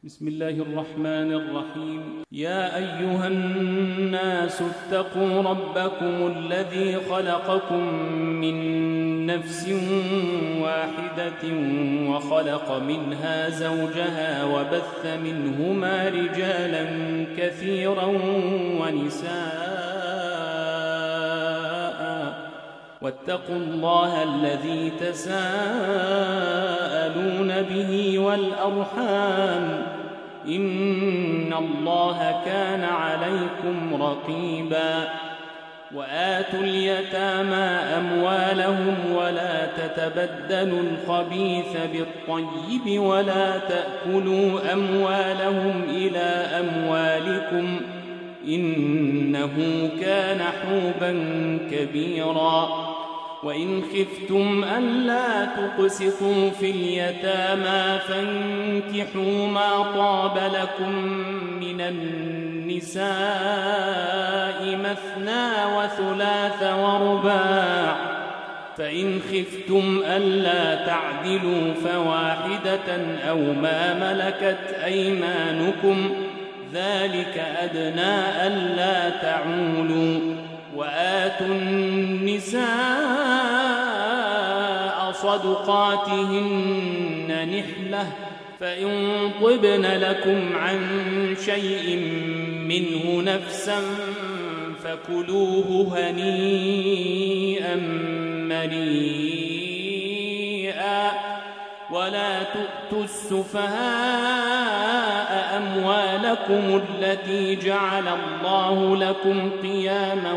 بسم الله الرحمن الرحيم. يا أيها الناس اتقوا ربكم الذي خلقكم من نفس واحدة وخلق منها زوجها وبث منهما رجالا كثيرا ونساء واتقوا الله الذي تساءلون به والأرحام إن الله كان عليكم رقيبا. وآتوا اليتامى أموالهم ولا تتبدلوا الخبيث بالطيب ولا تأكلوا أموالهم إلى أموالكم إنه كان حوبا كبيرا. وإن خفتم ألا تقسطوا في اليتامى فانكحوا ما طاب لكم من النساء مثنى وثلاث ورباع، فإن خفتم ألا تعدلوا فواحدة أو ما ملكت أيمانكم ذلك أدنى ألا تعولوا. وآتوا النساء صدقاتهن نحلة فإن طبن لكم عن شيء منه نفسا فكلوه هنيئا مريئا. ولا تؤتوا السفهاء أموالكم التي جعل الله لكم قياما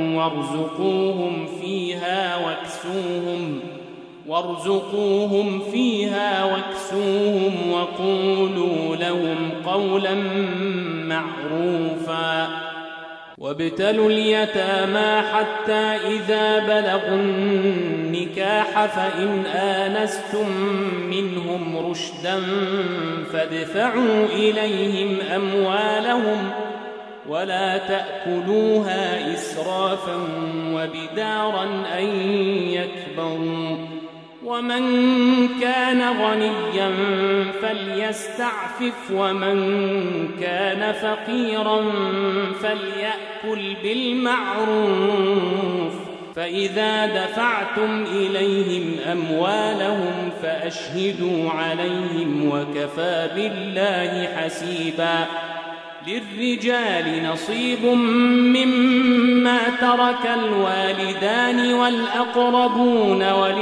وارزقوهم فيها واكسوهم وقولوا لهم قولا معروفا. وابتلوا اليتامى حتى إذا بلغوا النكاح فإن آنستم منهم رشدا فادفعوا إليهم أموالهم ولا تأكلوها إسرافا وبدارا أن يكبروا. ومن كان غنيا فليستعفف ومن كان فقيرا فليأكل بالمعروف. فإذا دفعتم إليهم أموالهم فأشهدوا عليهم وكفى بالله حسيبا. للرجال نصيب مما ترك الوالدان والأقربون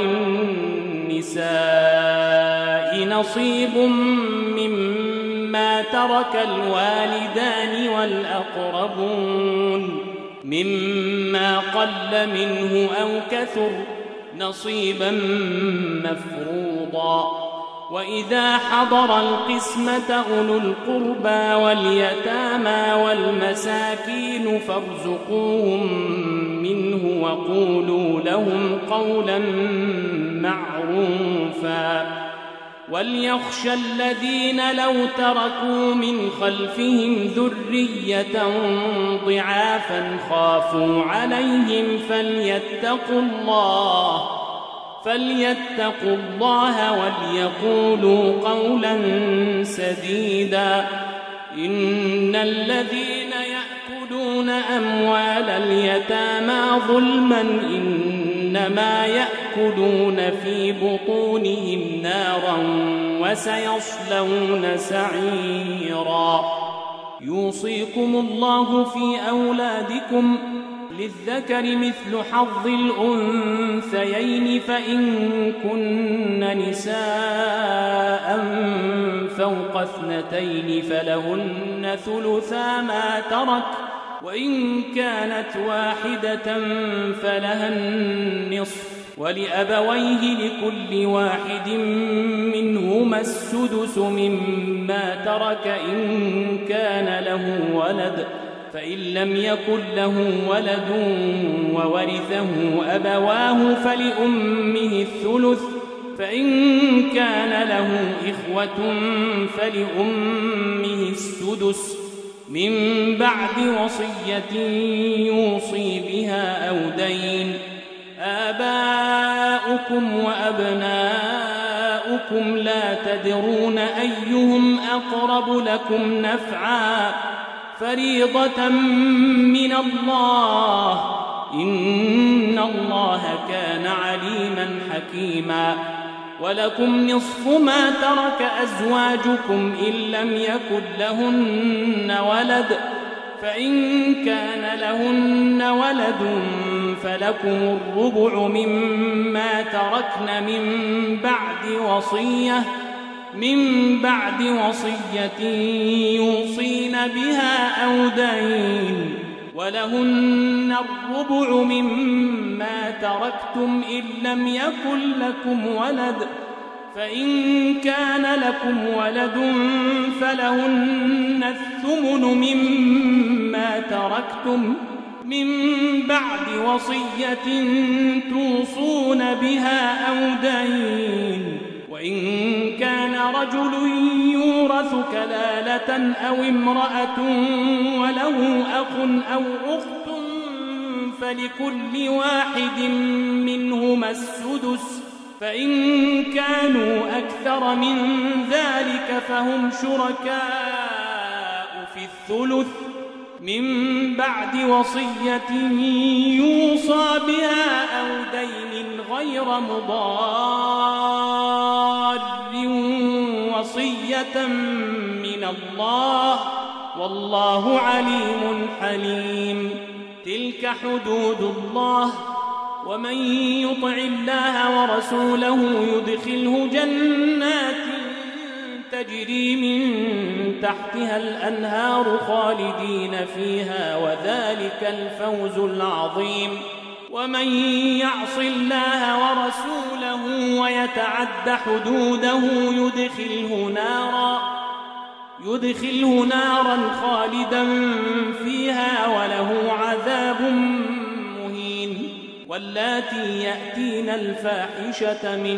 وللنساء نصيب مما ترك الوالدان والأقربون مما قل منه أو كثر نصيبا مفروضا. وإذا حضر القسمة أولو القربى واليتامى والمساكين فارزقوهم منه وقولوا لهم قولا معروفا. وليخشى الذين لو تركوا من خلفهم ذرية ضعافا خافوا عليهم فليتقوا الله وليقولوا قولا سديدا. إن الذين يأكلون أموال اليتامى ظلما إنما يأكلون في بطونهم نارا وسيصلون سعيرا. يوصيكم الله في أولادكم للذكر مثل حظ الأنثيين فإن كن نساء فوق 2 فلهن ثلثا ما ترك وإن كانت واحدة فلها النصف ولأبويه لكل واحد منهما السدس مما ترك إن كان له ولد فإن لم يكن له ولد وورثه أبواه فلأمه الثلث فإن كان له إخوة فلأمه السدس من بعد وصية يوصي بها أو دين. آباؤكم وأبناؤكم أنكم لا تدرون أيهم أقرب لكم نفعا فريضة من الله إن الله كان عليما حكيما ولكم نصف ما ترك أزواجكم إن لم يكن لهن ولد فإن كان لهن ولد فلكم الربع مما تركن من بعد وصية يوصين بها أو دين ولهن الربع مما تركتم إن لم يكن لكم ولد فإن كان لكم ولد فلهن الثمن مما تركتم من بعد وصية توصون بها أو دين وإن كان رجل يورث كلالة أو امرأة وله أخ أو أخت فلكل واحد منهما السدس فإن كانوا أكثر من ذلك فهم شركاء في الثلث من بعد وصية يوصى بها أو دين غير مضار وصية من الله والله عليم حليم تلك حدود الله ومن يطع الله ورسوله يدخله جنات تجري من تحتها الأنهار خالدين فيها وذلك الفوز العظيم ومن يعص الله ورسوله ويتعد حدوده يدخله نارا خالدا فيها وله عذاب مهين واللاتي يأتين الفاحشة من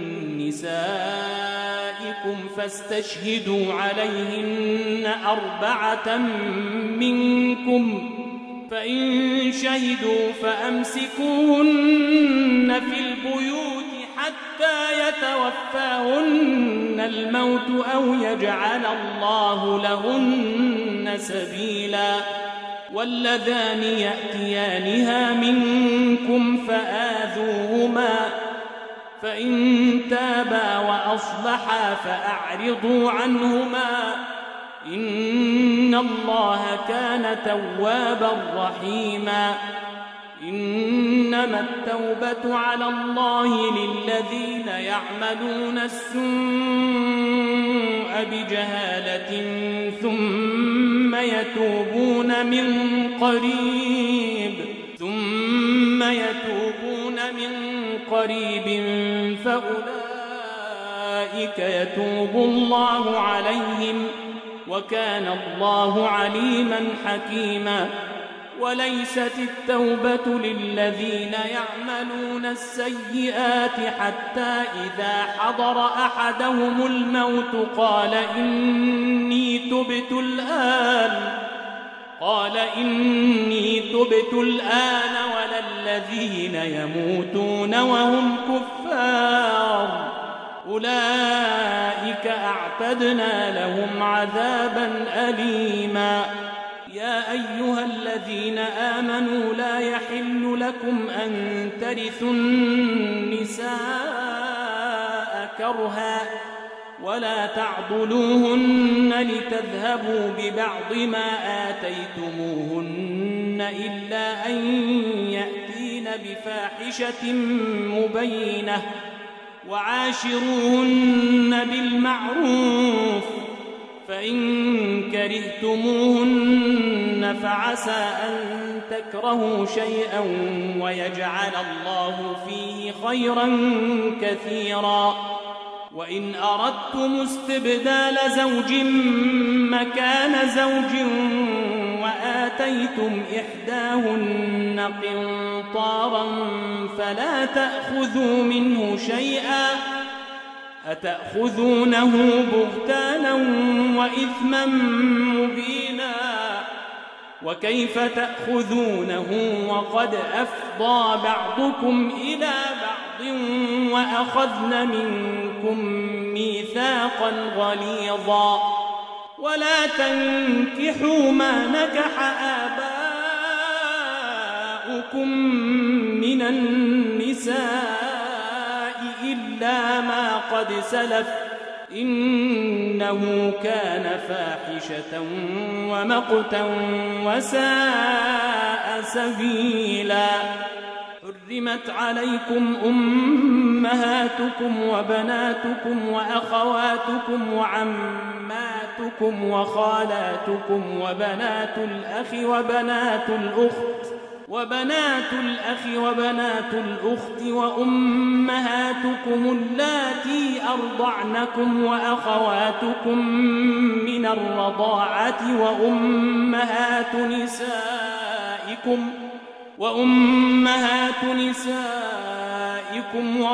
نسائكم فاستشهدوا عليهن 4 منكم فإن شهدوا فأمسكوهن في البيوت حتى يتوفاهن الموت أو يجعل الله لهن سبيلا واللذان يأتيانها منكم فآذوهما فإن تابا وأصلحا فأعرضوا عنهما إن الله كان توابا رحيما إنما التوبة على الله للذين يعملون السوء بجهالة ثم يتوبون من قريب فأولئك يتوب الله عليهم وكان الله عليما حكيما وليست التوبة للذين يعملون السيئات حتى إذا حضر أحدهم الموت قال إني تبت الآن ولا الذين يموتون وهم كفار أولئك أعتدنا لهم عذابا أليما يا أيها الذين آمنوا لا يحل لكم أن ترثوا النساء كرها ولا تعضلوهن لتذهبوا ببعض ما آتيتموهن إلا أن يأتين بفاحشة مبينة وعاشروهن بالمعروف فإن كرهتموهن فعسى أن تكرهوا شيئا ويجعل الله فيه خيرا كثيرا وإن أردتم استبدال زوج مكان زوج وآتيتم إحداهن قنطارا فلا تأخذوا منه شيئا أتأخذونه بهتانا وإثما مبينا وكيف تأخذونه وقد أفضى بعضكم إلى بعض وأخذن منكم ميثاقا غليظا ولا تنكحوا ما نكح آباؤكم من النساء إلا ما قد سلف إنه كان فاحشة ومقتا وساء سبيلا. حرمت عليكم أمهاتكم وبناتكم وأخواتكم وعماتكم وخالاتكم وبنات الأخ وبنات الأخت وأمهاتكم اللاتي أرضعنكم وأخواتكم من الرضاعة وأمهات نسائكم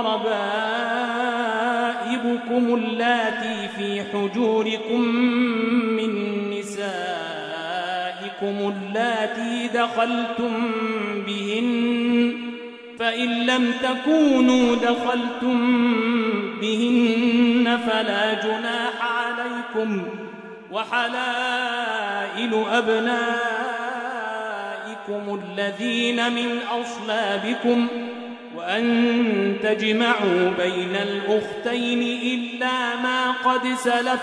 وربائبكم اللاتي في حجوركم من نسائكم اللاتي دخلتم بهن فإن لم تكونوا دخلتم بهن فلا جناح عليكم وحلائل أبنائكم الذين من أصلابكم وأن تجمعوا بين الأختين إلا ما قد سلف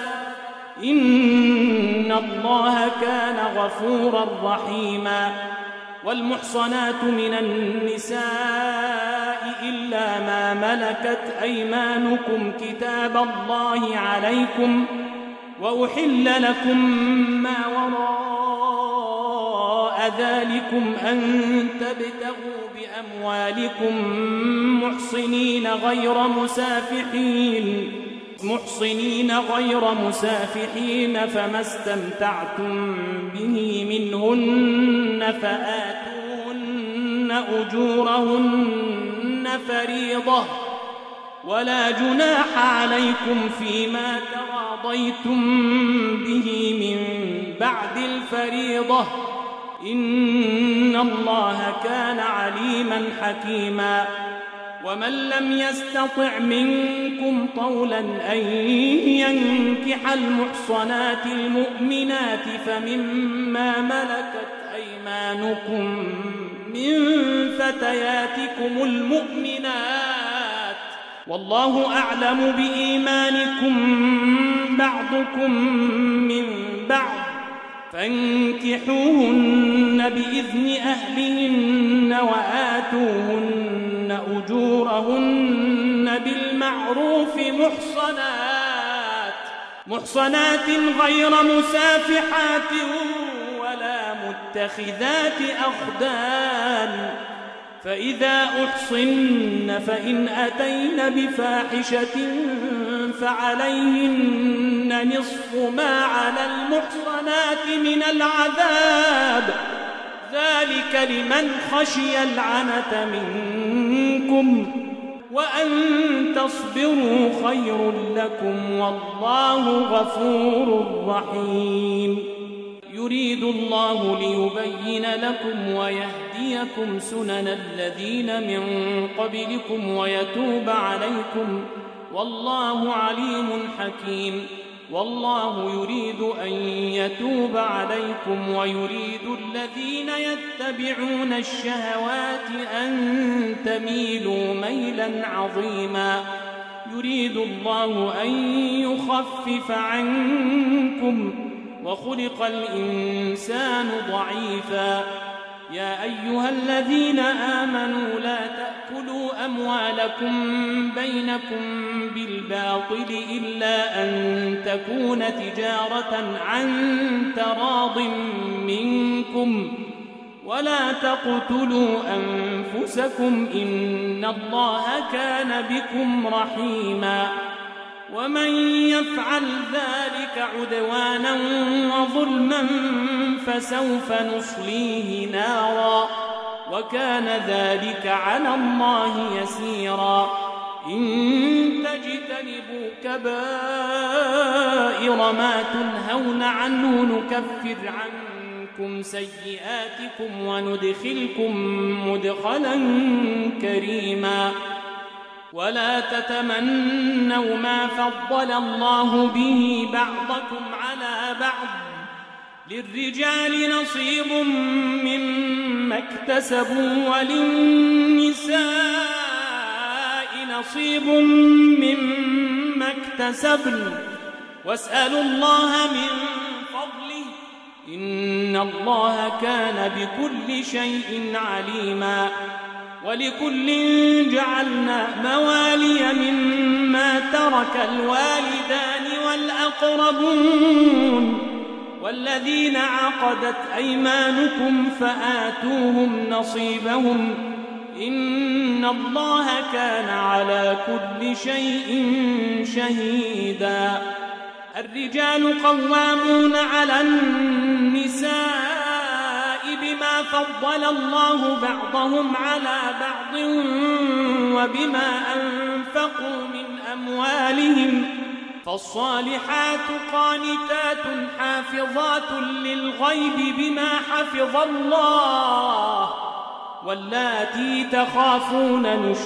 إن الله كان غفورا رحيما. والمحصنات من النساء إلا ما ملكت أيمانكم كتاب الله عليكم وأحل لكم ما وراء ذلكم أن تبتغوا بأموالكم محصنين غير مسافحين فما استمتعتم به منهن فآتوهن أجورهن فريضة ولا جناح عليكم فيما تراضيتم به من بعد الفريضة إن الله كان عليما حكيما. ومن لم يستطع منكم طولا أن ينكح المحصنات المؤمنات فمما ملكت أيمانكم من فتياتكم المؤمنات والله أعلم بإيمانكم بعضكم من بعض فانكحوهن بإذن أهلهن وآتوهن أجورهن بالمعروف محصنات غير مسافحات ولا متخذات أخدان فإذا أحصن فإن أتين بفاحشة فعليهن نصف ما على المحصنات من العذاب ذلك لمن خشي العنة منكم وأن تصبروا خير لكم والله غفور رحيم. يريد الله ليبين لكم ويهديكم سنن الذين من قبلكم ويتوب عليكم والله عليم حكيم. والله يريد أن يتوب عليكم ويريد الذين يتبعون الشهوات أن تميلوا ميلا عظيما. يريد الله أن يخفف عنكم وخلق الإنسان ضعيفا. يا أيها الذين آمنوا لا تأكلوا أموالكم بينكم بالباطل إلا أن تكون تجارة عن تراض منكم ولا تقتلوا أنفسكم إن الله كان بكم رحيما. ومن يفعل ذلك عدوانا وظلما فسوف نصليه نارا وكان ذلك على الله يسيرا. إن تجتنبوا كبائر ما تنهون عنه نكفر عنكم سيئاتكم وندخلكم مدخلا كريما. ولا تتمنوا ما فضل الله به بعضكم على بعض للرجال نصيب مما اكتسبوا وللنساء نصيب مما اكتسبن واسألوا الله من فضله إن الله كان بكل شيء عليما ولكل جعلنا موالي مما ترك الوالدان والأقربون والذين عقدت أيمانكم فآتوهم نصيبهم إن الله كان على كل شيء شهيدا الرجال قوامون على النساء بما فضل الله بعضهم على بعض وبما أنفقوا من أموالهم فالصالحات قانتات حافظات للغيب بما حفظ الله واللاتي تخافون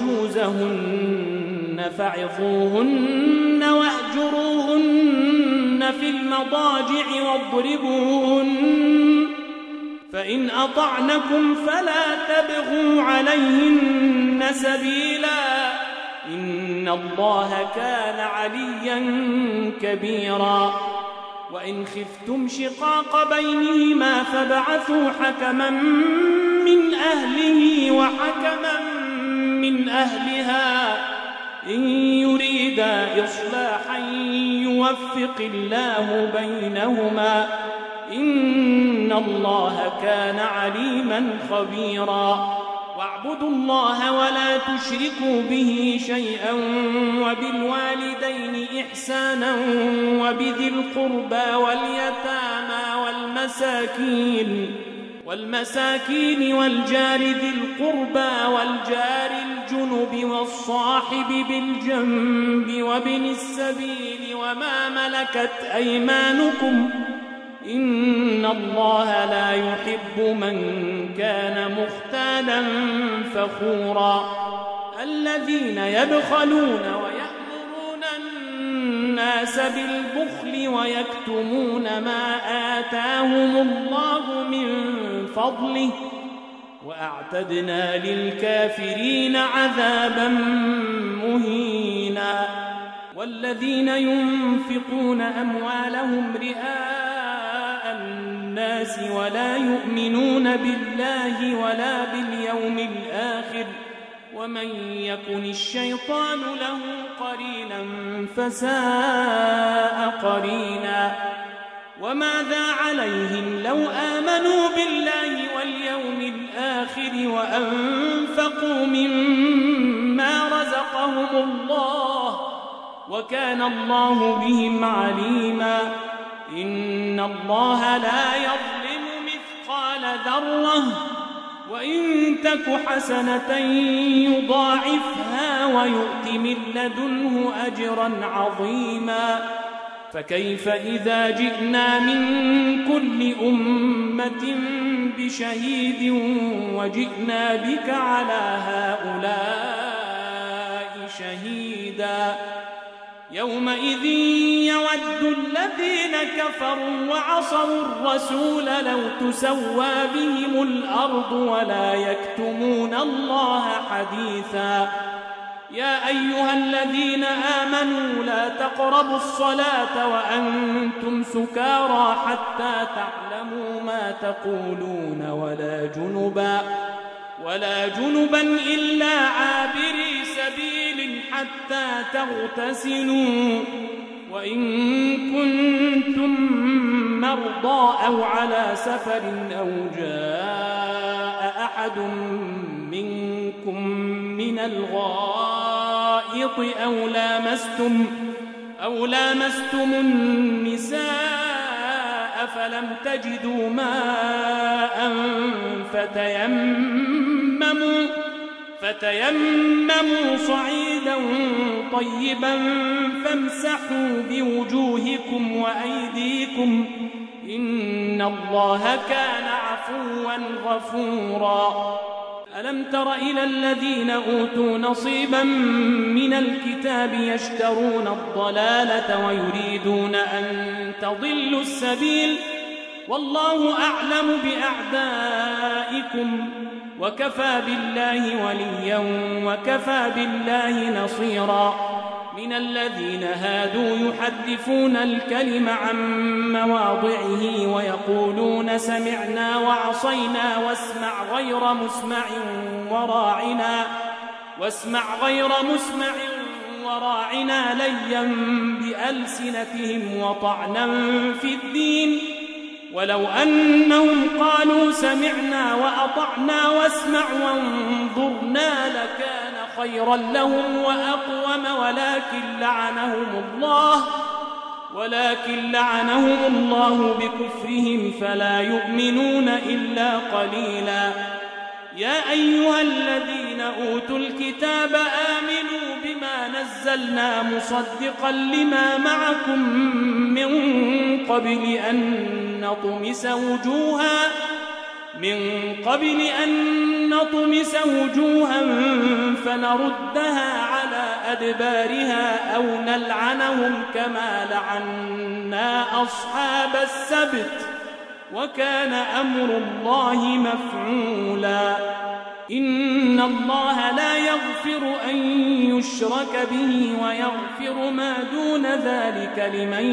نشوزهن فعظوهن واهجروهن في المضاجع واضربوهن فإن أطعنكم فلا تبغوا عليهن سبيلا إن الله كان عليا كبيرا وإن خفتم شقاق بينهما فابعثوا حكما من أهله وحكما من أهلها إن يريدا إصلاحا يوفق الله بينهما إن الله كان عليما خبيرا واعبدوا الله ولا تشركوا به شيئا وبالوالدين إحسانا وبذي القربى واليتامى والمساكين والجار ذي القربى والجار الجنب والصاحب بالجنب وابن السبيل وما ملكت أيمانكم إن الله لا يحب من كان مختالا فخورا الذين يبخلون ويأمرون الناس بالبخل ويكتمون ما آتاهم الله من فضله وأعتدنا للكافرين عذابا مهينا والذين ينفقون أموالهم رئاء الناس ولا يؤمنون بالله ولا باليوم الآخر ومن يكن الشيطان له قرينا فساء قرينا وماذا عليهم لو آمنوا بالله واليوم الآخر وأنفقوا مما رزقهم الله وكان الله بهم عليما إن الله لا يظلم مثقال ذرة وإن تك حسنة يضاعفها ويؤت من لدنه أجرا عظيما فكيف إذا جئنا من كل أمة بشهيد وجئنا بك على هؤلاء شهيدا يومئذ يود الذين كفروا وعصوا الرسول لو تسوى بهم الأرض ولا يكتمون الله حديثا يا أيها الذين آمنوا لا تقربوا الصلاة وأنتم سكارى حتى تعلموا ما تقولون ولا جنبا إلا عابري سبيل حتى تغتسلوا وإن كنتم مرضى أو على سفر أو جاء أحد منكم من الغائط أو لامستم النساء فلم تجدوا ماء فتيمموا صعيدا طيبا فامسحوا بوجوهكم وأيديكم إن الله كان عفوا غفورا ألم تر إلى الذين أوتوا نصيبا من الكتاب يشترون الضلالة ويريدون أن تضلوا السبيل والله أعلم بأعدائكم وكفى بالله وليا وكفى بالله نصيرا من الذين هادوا يحرفون الكلم عن مواضعه ويقولون سمعنا وعصينا واسمع غير مسمع وراعنا ليا بألسنتهم وطعنا في الدين ولو أنهم قالوا سمعنا وأطعنا واسمع وانظرنا لكان خيرا لهم وأقوم ولكن لعنهم الله بكفرهم فلا يؤمنون إلا قليلا يا أيها الذين أوتوا الكتاب آمنوا بما نزلنا مصدقا لما معكم من قبل أن نطمس وجوها فنردها على أدبارها أو نلعنهم كما لعنا أصحاب السبت وكان أمر الله مفعولا إن الله لا يغفر أن يشرك به ويغفر ما دون ذلك لمن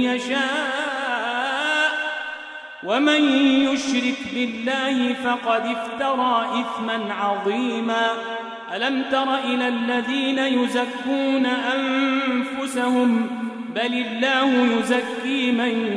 يشاء ومن يشرك بالله فقد افترى إثما عظيما ألم تر إلى الذين يزكون أنفسهم بل الله يزكي من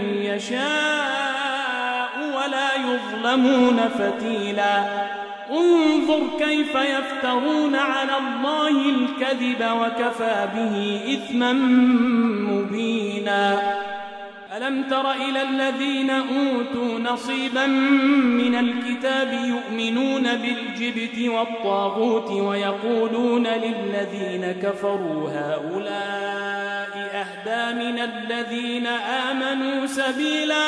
يشاء ولا يظلمون فتيلا انظر كيف يفترون على الله الكذب وكفى به إثما مبينا ألم تر إلى الذين أوتوا نصيبا من الكتاب يؤمنون بالجبت والطاغوت ويقولون للذين كفروا هؤلاء أهدى من الذين آمنوا سبيلا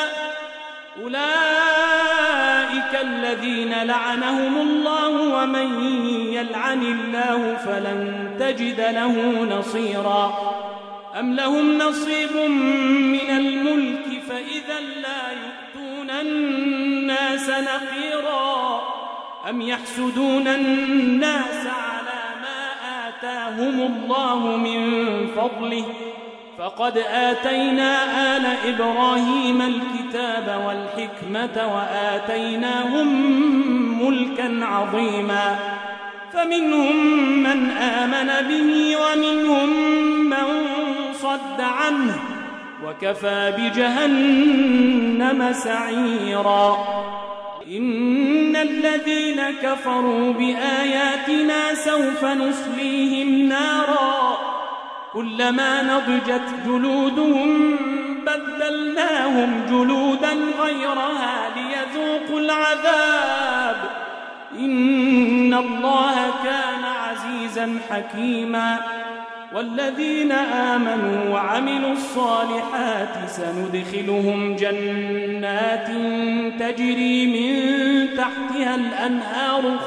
أولئك الذين لعنهم الله ومن يلعن الله فلن تجد له نصيرا أم لهم نصيب من الملك فإذا لا يؤتون الناس نقيرا أم يحسدون الناس على ما آتاهم الله من فضله فقد آتينا آل إبراهيم الكتاب والحكمة وآتيناهم ملكا عظيما فمنهم من آمن به ومنهم من صد عنه وكفى بجهنم سعيرا إن الذين كفروا بآياتنا سوف نصليهم نارا كلما نضجت جلودهم بدلناهم جلودا غيرها ليذوقوا العذاب إن الله كان عزيزا حكيما والذين آمنوا وعملوا الصالحات سندخلهم جنات تجري من تحتها الأنهار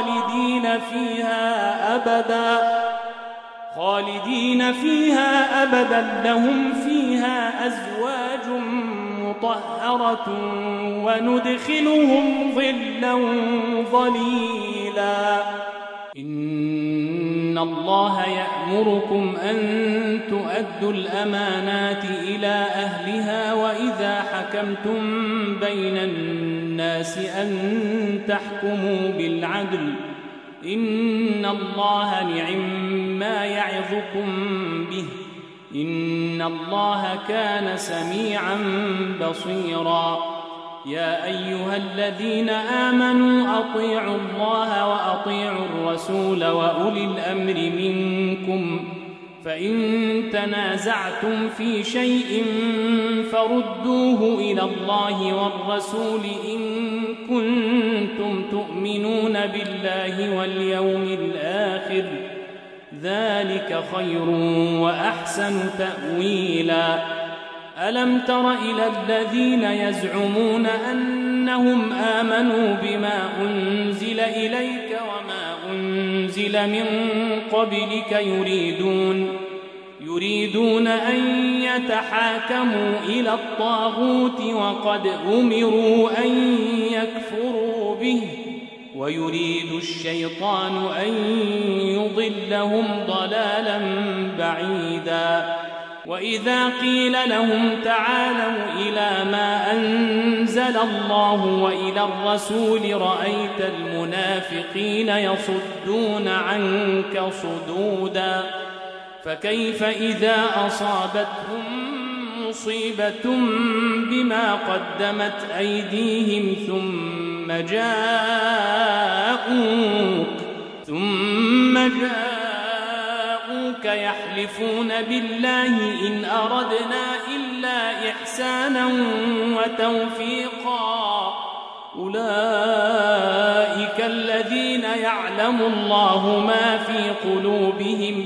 خالدين فيها أبدا لهم فيها أزواج مطهرة وندخلهم ظلا ظليلا إن الله يأمركم أن تؤدوا الأمانات إلى أهلها وإذا حكمتم بين الناس أن تحكموا بالعدل إن الله نعم يعظكم به إن الله كان سميعا بصيرا يا أيها الذين آمنوا أطيعوا الله وأطيعوا الرسول وأولي الأمر منكم فإن تنازعتم في شيء فردوه إلى الله والرسول إن كنتم تؤمنون بالله واليوم الآخر ذلك خير وأحسن تأويلا ألم تر إلى الذين يزعمون أنهم آمنوا بما أنزل إليك وما أنزل من قبلك يريدون أن يتحاكموا إلى الطاغوت وقد أمروا أن يكفروا به ويريد الشيطان أن يضلهم ضلالا بعيدا وإذا قيل لهم تعالوا إلى ما أنزل الله وإلى الرسول رأيت المنافقين يصدون عنك صدودا فكيف إذا أصابتهم مصيبة بما قدمت أيديهم ثم جاءوك يحلفون بالله إن أردنا إلا إحسانا وتوفيقا أولئك الذين يعلم الله ما في قلوبهم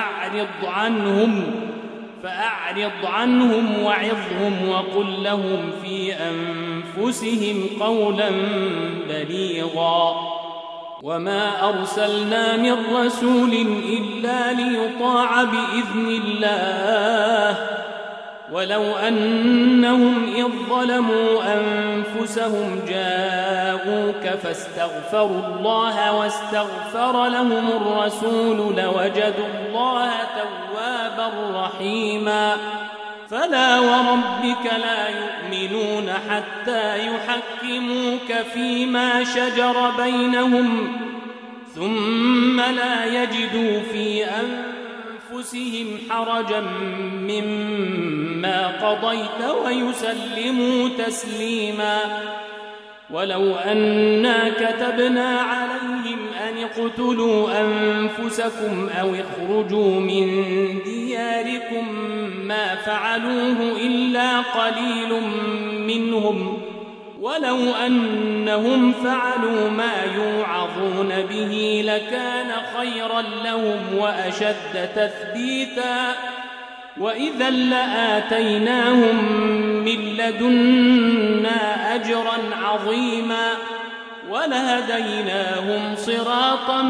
فأعرض عنهم وعظهم وقل لهم في أنفسهم قولا بليغا وما أرسلنا من رسول إلا ليطاع بإذن الله ولو أنهم إذ ظلموا أنفسهم جاءوك فاستغفروا الله واستغفر لهم الرسول لوجدوا الله توابا رحيما فلا وربك لا يؤمنون حتى يحكموك فيما شجر بينهم ثم لا يجدوا في أنفسهم حرجا مما قضيت ويسلموا تسليما ولو أنا كتبنا عليهم أن اقتلوا أنفسكم أو اخرجوا من دياركم ما فعلوه إلا قليل منهم ولو أنهم فعلوا ما يوعظون به لكان خيرا لهم وأشد تثبيتا وإذا لآتيناهم من لدنا أجرا عظيما ولهديناهم صراطا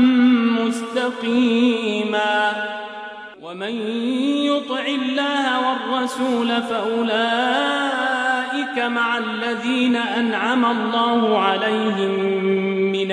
مستقيما ومن يطع الله والرسول فأولئك مع الذين أنعم الله عليهم من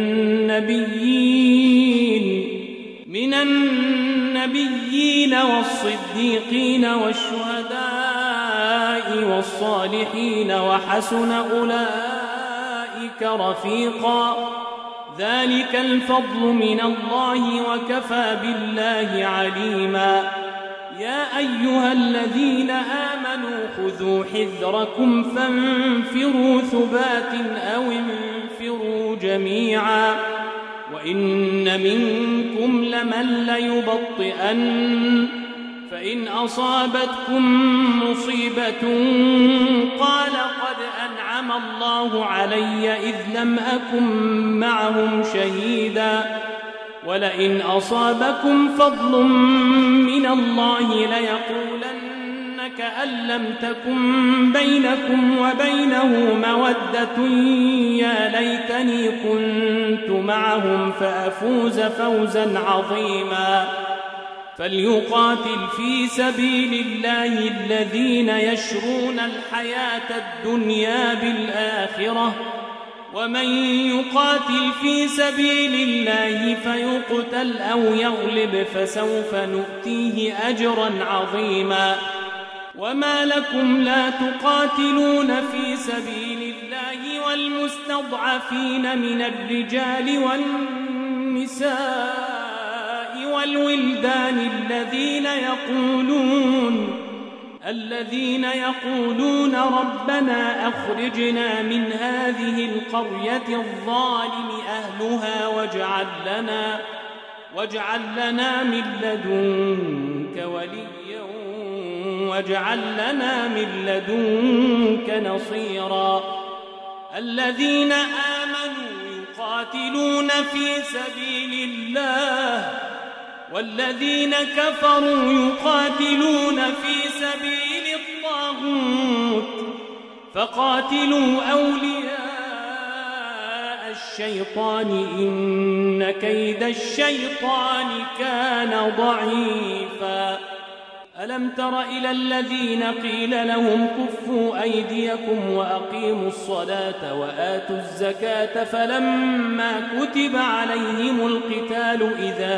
النبيين والصديقين والشهداء والصالحين وحسن أولئك رفيقا ذلك الفضل من الله وكفى بالله عليما يا أيها الذين آمنوا خذوا حذركم فانفروا ثبات أو انفروا جميعا وإن منكم لمن ليبطئن فإن أصابتكم مصيبة قال قد أنعم الله علي إذ لم أكن معهم شهيدا ولئن أصابكم فضل من الله ليقولن كأن لم تكن بينكم وبينه مودة يا ليتني كنت معهم فأفوز فوزا عظيما فليقاتل في سبيل الله الذين يشرون الحياة الدنيا بالآخرة ومن يقاتل في سبيل الله فيقتل أو يغلب فسوف نؤتيه أجرا عظيما وما لكم لا تقاتلون في سبيل الله والمستضعفين من الرجال والنساء والولدان الذين يقولون ربنا أخرجنا من هذه القرية الظالم أهلها واجعل لنا من لدنك وليا واجعل لنا من لدنك نصيرا الذين آمنوا يقاتلون في سبيل الله والذين كفروا يقاتلون في سبيل الطاغوت الطاغوت فقاتلوا أولياء الشيطان إن كيد الشيطان كان ضعيفا ألم تر إلى الذين قيل لهم كفوا أيديكم وأقيموا الصلاة وآتوا الزكاة فلما كتب عليهم القتال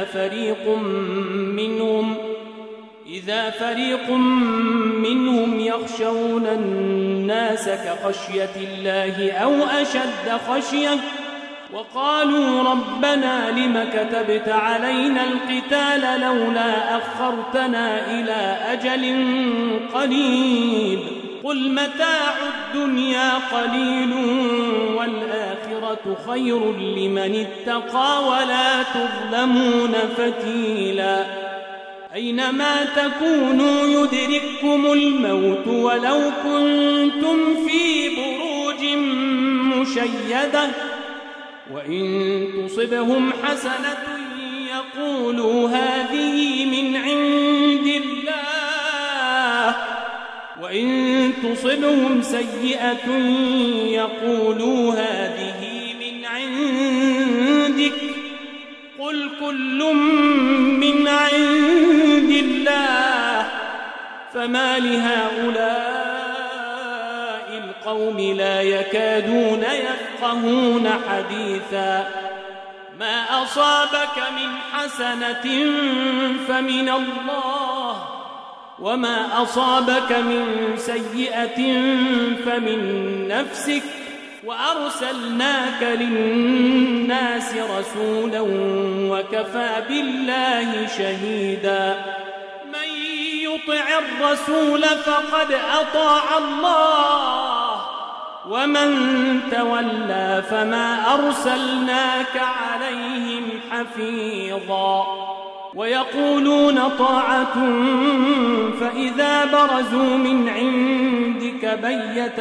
إذا فريق منهم يخشون الناس كخشية الله أو أشد خشية وقالوا ربنا لم كتبت علينا القتال لولا أخرتنا إلى أجل قريب قل متاع الدنيا قليل والآخرة خير لمن اتقى ولا تظلمون فتيلا أينما تكونوا يدرككم الموت ولو كنتم في بروج مشيدة وإن تصبهم حسنة يقولوا هذه من عند الله وإن تصبهم سيئة يقولوا هذه من عندك قل كل من عند الله فما لهؤلاء القوم لا يكادون يفقهون حديثا ما أصابك من حسنة فمن الله وما أصابك من سيئة فمن نفسك وأرسلناك للناس رسولا وكفى بالله شهيدا من يطع الرسول فقد أطاع الله ومن تولى فما أرسلناك عليهم حفيظا ويقولون طاعة فإذا برزوا من عندك بيت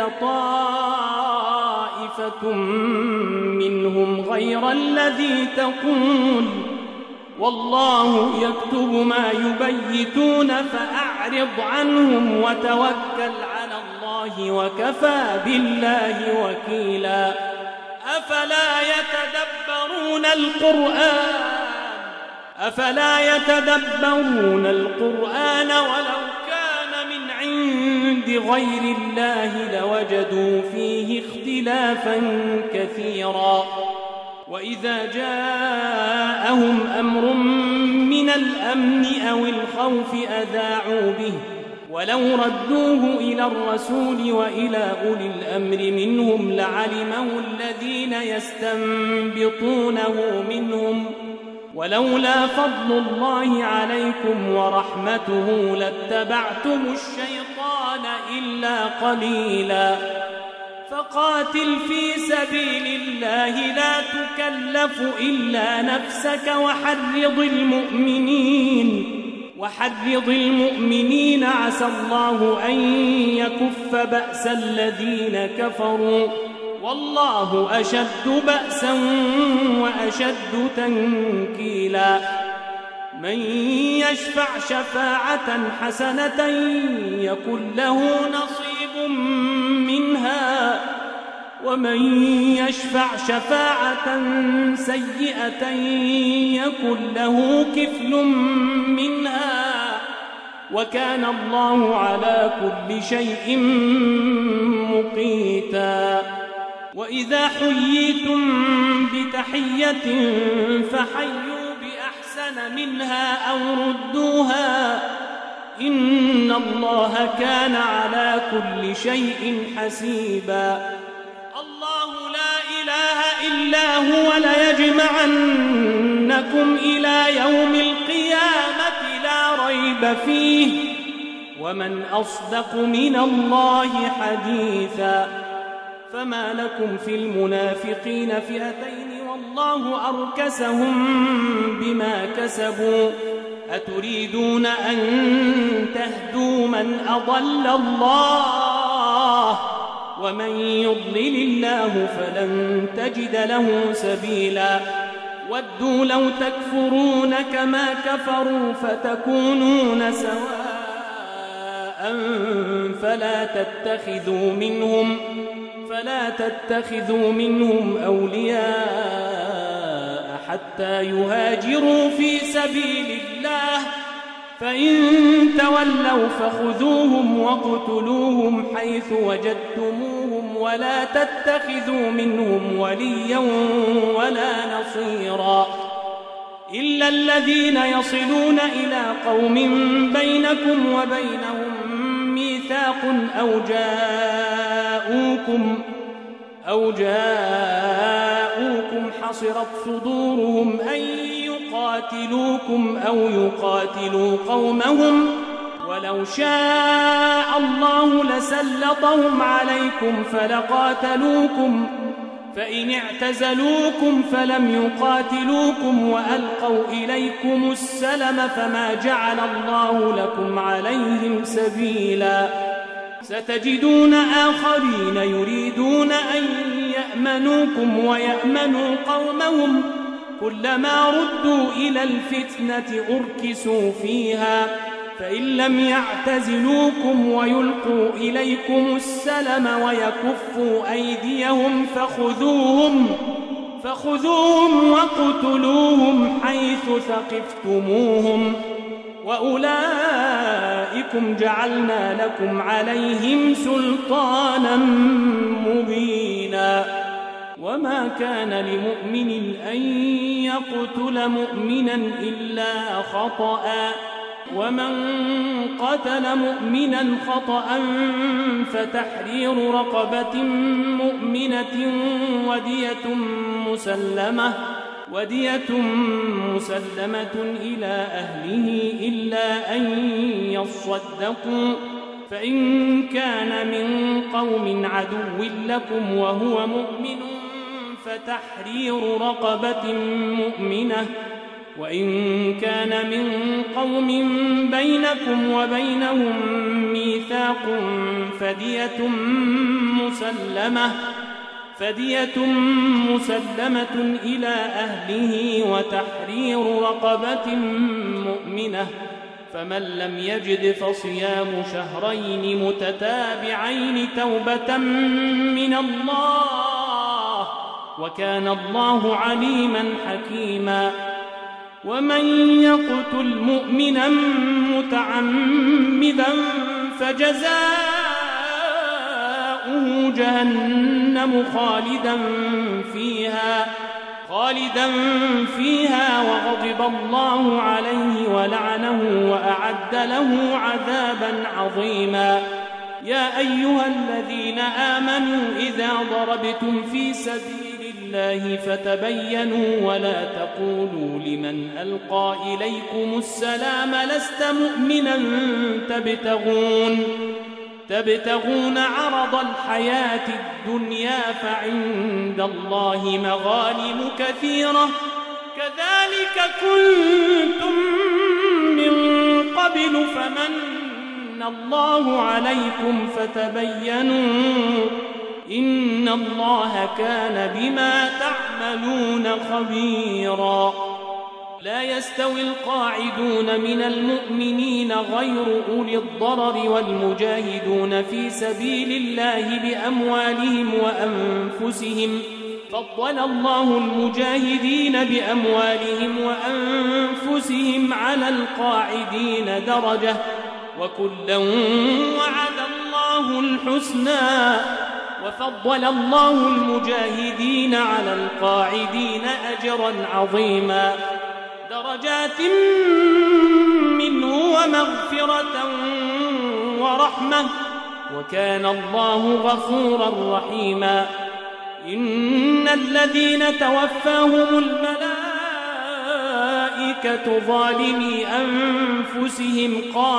طائفة منهم غير الذي تقول والله يكتب ما يبيتون فأعرض عنهم وتوكل على الله وكفى بالله وكيلا أفلا يتدبرون القرآن ولو كان من عند غير الله لوجدوا فيه اختلافا كثيرا وإذا جاءهم أمر من الأمن أو الخوف أذاعوا به ولو ردوه إلى الرسول وإلى أولي الأمر منهم لعلمه الذين يستنبطونه منهم ولولا فضل الله عليكم ورحمته لاتبعتم الشيطان إلا قليلا فقاتل في سبيل الله لا تكلف إلا نفسك وحرض المؤمنين عسى الله أن يكف بأس الذين كفروا والله أشد بأسا وأشد تنكيلا من يشفع شفاعة حسنة يكن له نصيب منها ومن يشفع شفاعة سيئة يكن له كفل منها وكان الله على كل شيء مقيتا وإذا حييتم بتحية فحيوا بأحسن منها أو ردوها إن الله كان على كل شيء حسيبا الله لا إله إلا هو ليجمعنكم إلى يوم القيامة لا ريب فيه ومن أصدق من الله حديثا فما لكم في المنافقين فئتين والله أركسهم بما كسبوا أتريدون أن تهدوا من أضل الله ومن يضلل الله فلن تجد له سبيلا ودوا لو تكفرون كما كفروا فتكونون سواء فلا تتخذوا منهم أولياء حتى يهاجروا في سبيل الله، فإن تولوا فخذوهم واقتلوهم حيث وجدتموهم، ولا تتخذوا منهم وليا ولا نصيرا إلا الذين يصلون إلى قوم بينكم وبينهم ميثاق أو جاءوكم حصرت صدورهم أن يقاتلوكم أو يقاتلوا قومهم، ولو شاء الله لسلطهم عليكم فلقاتلوكم، فإن اعتزلوكم فلم يقاتلوكم وألقوا إليكم السلم فما جعل الله لكم عليهم سبيلا. ستجدون آخرين يريدون أن يأمنوكم ويأمنوا قومهم، كلما ردوا إلى الفتنة أركسوا فيها، فإن لم يعتزلوكم ويلقوا إليكم السلم ويكفوا أيديهم فخذوهم واقتلوهم حيث ثقفتموهم، وأولئكم جعلنا لكم عليهم سلطانا مبينا. وما كان لمؤمن أن يقتل مؤمنا إلا خطأ، ومن قتل مؤمنا خطأ فتحرير رقبة مؤمنة ودية مسلمة إلى أهله إلا أن يصدقوا، فإن كان من قوم عدو لكم وهو مؤمن فتحرير رقبة مؤمنة، وإن كان من قوم بينكم وبينهم ميثاق فدية مسلمة إلى أهله وتحرير رقبة مؤمنة، فمن لم يجد فصيام شهرين متتابعين توبة من الله، وكان الله عليما حكيما. ومن يقتل مؤمنا متعمدا فجزاؤه جهنم خالدا فيها وغضب الله عليه ولعنه وأعد له عذابا عظيما. يا أيها الذين آمنوا إذا ضربتم في سبيل الله فتبينوا ولا تقولوا لمن ألقى إليكم السلام لست مؤمنا تبتغون عرض الحياة الدنيا فعند الله مغانم كثيرة كذلك كنتم من قبل فمن الله عليكم فتبينوا إن الله كان بما تعملون خبيرا. لا يستوي القاعدون من المؤمنين غير أولي الضرر والمجاهدون في سبيل الله بأموالهم وأنفسهم، فضل الله المجاهدين بأموالهم وأنفسهم على القاعدين درجة، وكلا وعد الله الحسنى، وفضل الله المجاهدين على القاعدين أجرا عظيما، درجات منه ومغفرة ورحمة، وكان الله غفورا رحيما. إن الذين توفاهم الملائكة ظالمي أنفسهم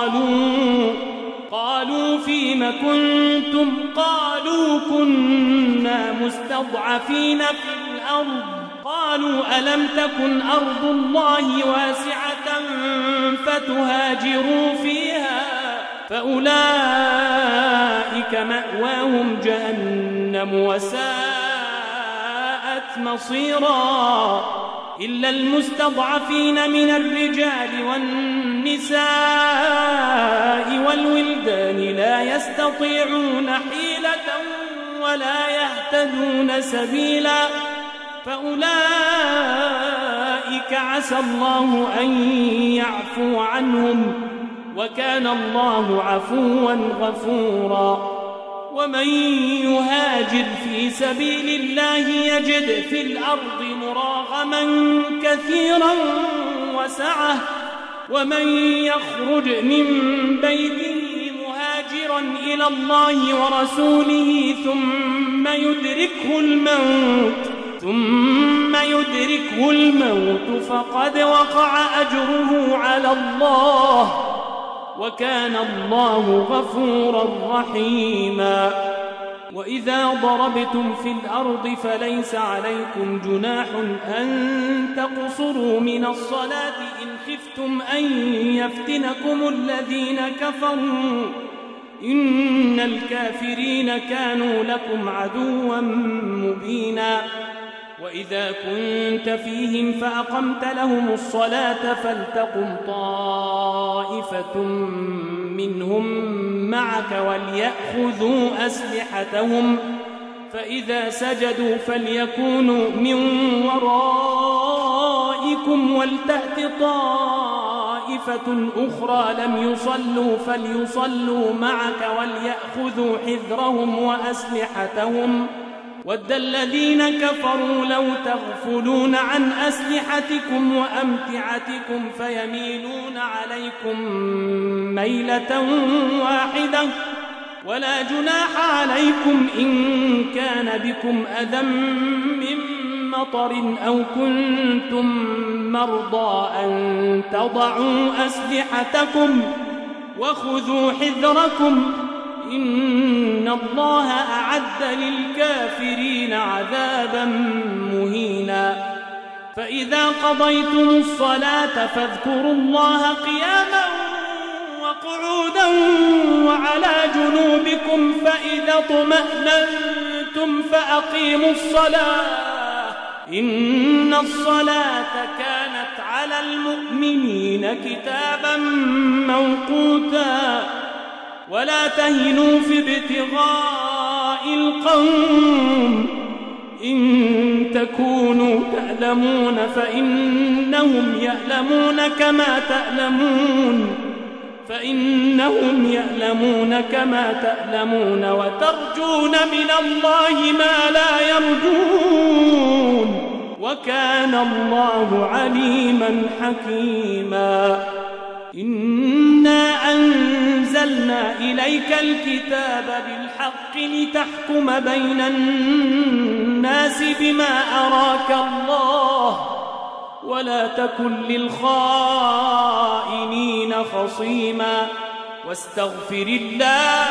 قالوا فيم كنتم؟ قالوا كنا مستضعفين في الأرض، قالوا ألم تكن أرض الله واسعة فتهاجروا فيها، فأولئك مأواهم جهنم وساءت مصيرا، إلا المستضعفين من الرجال والنساء النساء والولدان لا يستطيعون حيلة ولا يهتدون سبيلا فأولئك عسى الله أن يعفو عنهم وكان الله عفوا غفورا ومن يهاجر في سبيل الله يجد في الأرض مراغما كثيرا وسعة ومن يخرج من بيته مهاجرا إلى الله ورسوله ثم يدركه الموت فقد وقع أجره على الله وكان الله غفورا رحيما وإذا ضربتم في الأرض فليس عليكم جناح أن تقصروا من الصلاة إن خفتم أن يفتنكم الذين كفروا إن الكافرين كانوا لكم عدوا مبينا وإذا كنت فيهم فأقمت لهم الصلاة فلتقم طائفة منهم معك وليأخذوا أسلحتهم فإذا سجدوا فليكونوا من ورائكم ولتأت طائفة أخرى لم يصلوا فليصلوا معك وليأخذوا حذرهم وأسلحتهم ود الذين كفروا لو تغفلون عن أسلحتكم وأمتعتكم فيميلون عليكم ميلة واحدة ولا جناح عليكم إن كان بكم أذى من مطر أو كنتم مرضى أن تضعوا أسلحتكم وخذوا حذركم إن الله أعد للكافرين عذابا مهينا فإذا قضيتم الصلاة فاذكروا الله قياما وقعودا وعلى جنوبكم فإذا اطمأننتم فأقيموا الصلاة إن الصلاة كانت على المؤمنين كتابا موقوتا ولا تهنوا في ابتغاء القوم إن تكونوا تألمون فإنهم يألمون كما تألمون وترجون من الله ما لا يرجون وكان الله عليما حكيما إنا أنزلنا إليك الكتاب بالحق لتحكم بين الناس بما أراك الله ولا تكن للخائنين خصيما واستغفر الله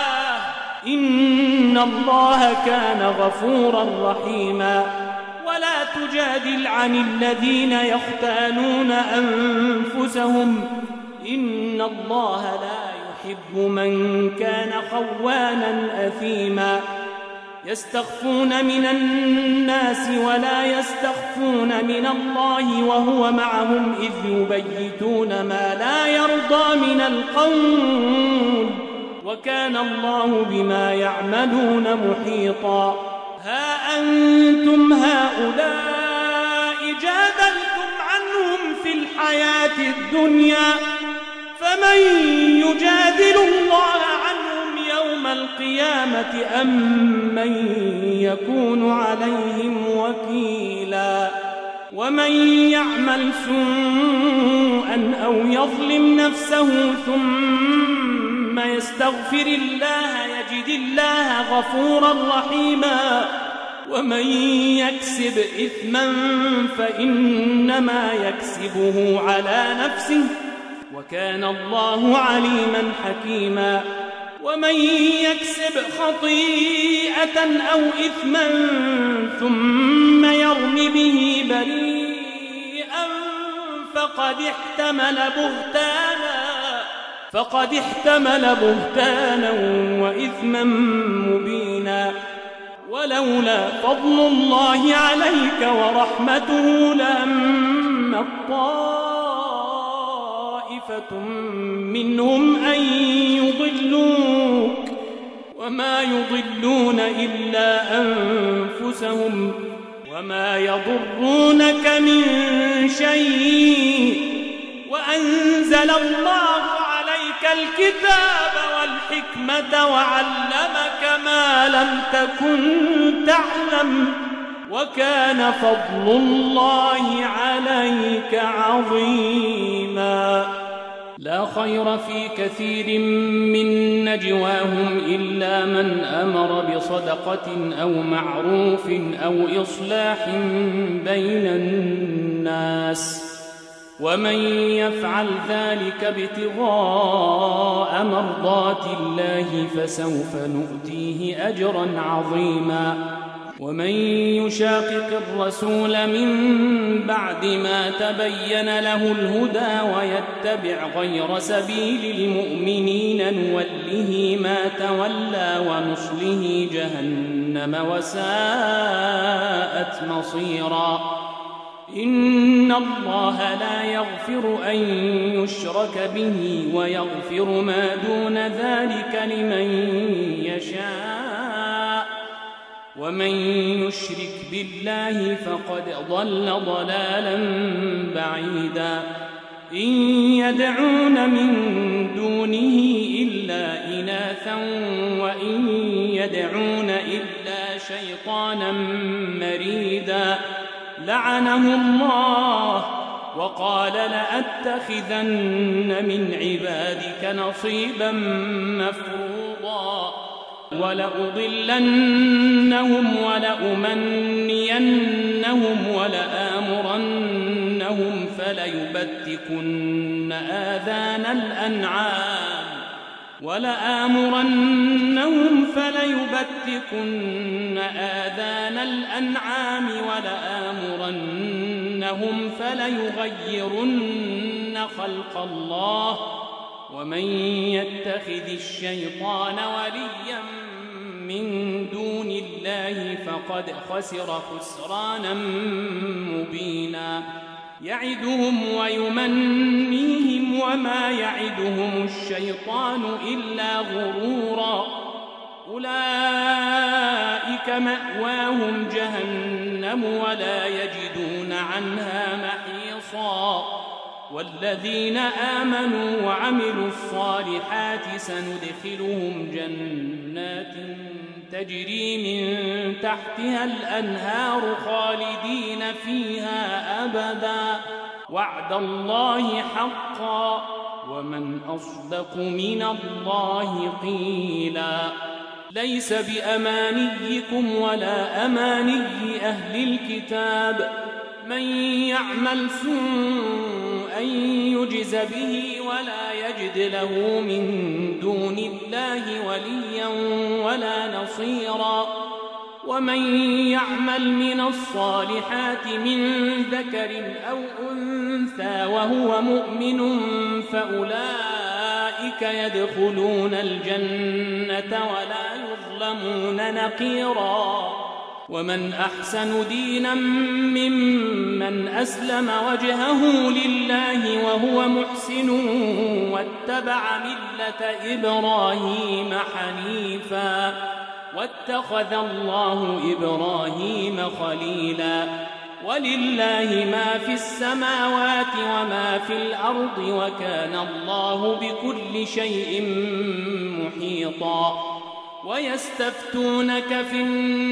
إن الله كان غفورا رحيما ولا تجادل عن الذين يختانون أنفسهم إن الله لا يحب من كان خوانا أثيما يستخفون من الناس ولا يستخفون من الله وهو معهم إذ يبيتون ما لا يرضى من القول وكان الله بما يعملون محيطا ها أنتم هؤلاء جادلتم عنهم في الحياة الدنيا فمن يجادل الله عنهم يوم القيامة أم من يكون عليهم وكيلا ومن يعمل سوءا أو يظلم نفسه ثم يستغفر الله يجد الله غفورا رحيما ومن يكسب إثما فإنما يكسبه على نفسه وكان الله عليما حكيما ومن يكسب خطيئة أو إثما ثم يرم به بريئا فقد احتمل بهتانا وإثما مبينا ولولا فضل الله عليك ورحمته لهم طائفة طائفة منهم أن يضلوك وما يضلون إلا أنفسهم وما يضرونك من شيء وأنزل الله عليك الكتاب والحكمة وعلمك ما لم تكن تعلم وكان فضل الله عليك عظيما. لا خير في كثير من نجواهم إلا من أمر بصدقة أو معروف أو إصلاح بين الناس ومن يفعل ذلك ابتغاء مرضات الله فسوف نؤتيه أجرا عظيما. ومن يشاقق الرسول من بعد ما تبين له الهدى ويتبع غير سبيل المؤمنين نوله ما تولى ونصله جهنم وساءت مصيرا. إن الله لا يغفر أن يشرك به ويغفر ما دون ذلك لمن يشاء ومن يشرك بالله فقد ضل ضلالا بعيدا. إن يدعون من دونه إلا إناثا وإن يدعون إلا شيطانا مريدا لعنه الله وقال لأتخذن من عبادك نصيبا مفروضا ولأضلنهم ولأمنينهم ولآمرنهم فليبتكن آذان الأنعام ولآمرنهم فليغيرن خلق الله ومن يتخذ الشيطان وليا من دون الله فقد خسر خسرانا مبينا. يعدهم ويمنيهم وما يعدهم الشيطان إلا غرورا. أولئك مأواهم جهنم ولا يجدون عنها محيصا. والذين آمنوا وعملوا الصالحات سندخلهم جنات تجري من تحتها الأنهار خالدين فيها أبدا وعد الله حقا ومن أصدق من الله قيلا. ليس بأمانيكم ولا أماني أهل الكتاب من يعمل سوءا يجز به ولا يجد له من دون الله وليا ولا نصيرا. ومن يعمل من الصالحات من ذكر أو أنثى وهو مؤمن فأولئك يدخلون الجنة ولا يظلمون نقيرا. ومن أحسن دينا ممن أسلم وجهه لله وهو محسن واتبع ملة إبراهيم حنيفا واتخذ الله إبراهيم خليلا. ولله ما في السماوات وما في الأرض وكان الله بكل شيء محيطا. ويستفتونك في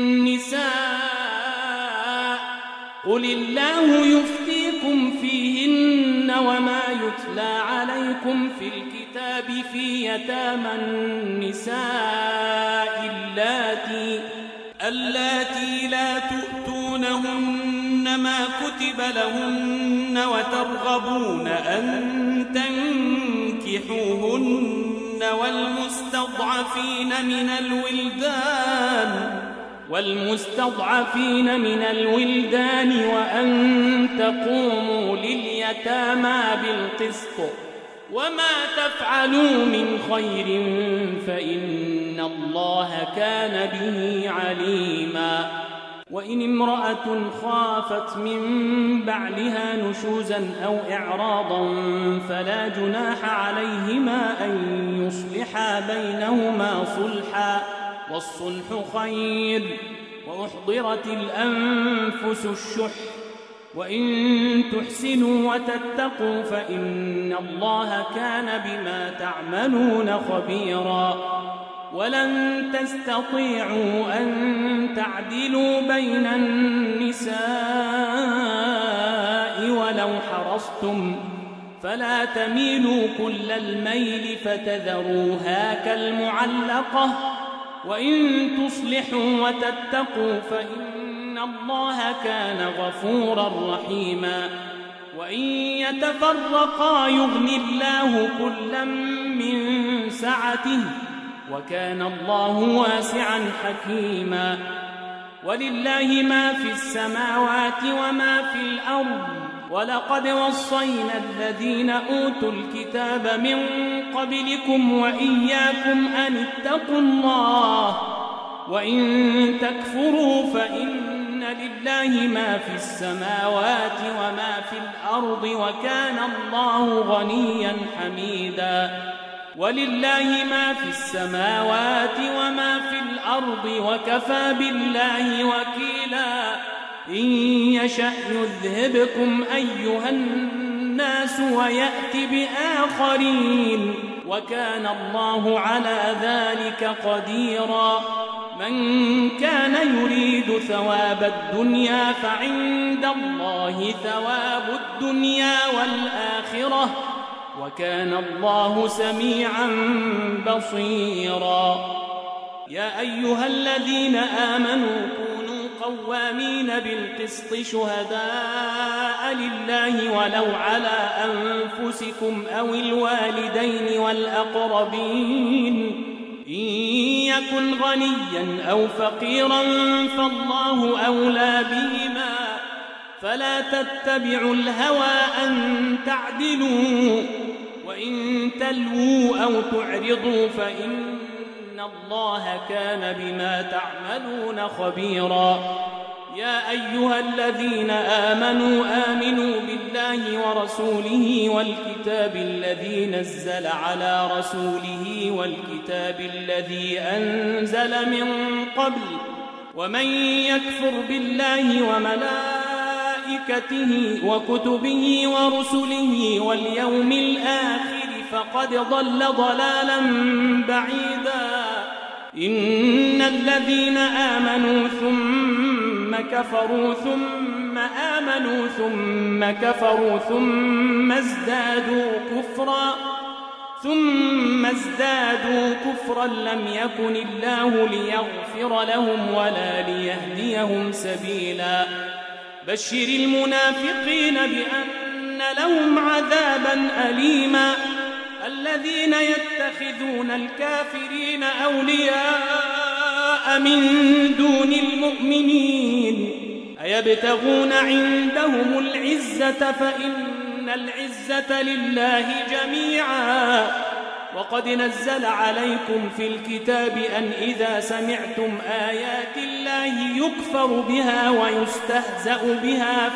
النساء قل الله يفتيكم فيهن وما يتلى عليكم في الكتاب في يتامى النساء اللاتي لا تؤتونهن ما كتب لهن وترغبون أن تنكحوهن والمستضعفين من الولدان وأن تقوموا لليتامى بالقسط وما تفعلوا من خير فإن الله كان به عليما. وإن امرأة خافت من بعلها نشوزا أو إعراضا فلا جناح عليهما أن يصلحا بينهما صلحا والصلح خير وأحضرت الأنفس الشح وإن تحسنوا وتتقوا فإن الله كان بما تعملون خبيرا ولن تستطيعوا أن تعدلوا بين النساء ولو حرصتم فلا تميلوا كل الميل فتذروها كالمعلقة وإن تصلحوا وتتقوا فإن الله كان غفورا رحيما وإن يتفرقا يغني الله كلا من سعته وكان الله واسعا حكيما ولله ما في السماوات وما في الأرض ولقد وصينا الذين أوتوا الكتاب من قبلكم وإياكم أن اتقوا الله وإن تكفروا فإن لله ما في السماوات وما في الأرض وكان الله غنيا حميدا ولله ما في السماوات وما في الأرض وكفى بالله وكيلا إن يشأ يذهبكم أيها الناس ويأت بآخرين وكان الله على ذلك قديرا من كان يريد ثواب الدنيا فعند الله ثواب الدنيا والآخرة وكان الله سميعا بصيرا يا أيها الذين آمنوا كونوا قوامين بالقسط شهداء لله ولو على أنفسكم أو الوالدين والأقربين إن يكن غنيا أو فقيرا فالله أولى بهما فلا تتبعوا الهوى أن تعدلوا وإن تلووا أو تعرضوا فإن الله كان بما تعملون خبيرا يا أيها الذين آمنوا آمنوا بالله ورسوله والكتاب الذي نزل على رسوله والكتاب الذي أنزل من قبل ومن يكفر بالله وملائكته وكتبه ورسله واليوم الآخر فقد ضل ضلالا بعيدا إن الذين آمنوا ثم كفروا ثم آمنوا ثم كفروا ثم ازدادوا كفرا لم يكن الله ليغفر لهم ولا ليهديهم سبيلا بشر المنافقين بأن لهم عذابا أليما الذين يتخذون الكافرين أولياء من دون المؤمنين أيبتغون عندهم العزة فإن العزة لله جميعا وقد نزل عليكم في الكتاب أن إذا سمعتم آيات الله يكفر بها ويستهزأ بها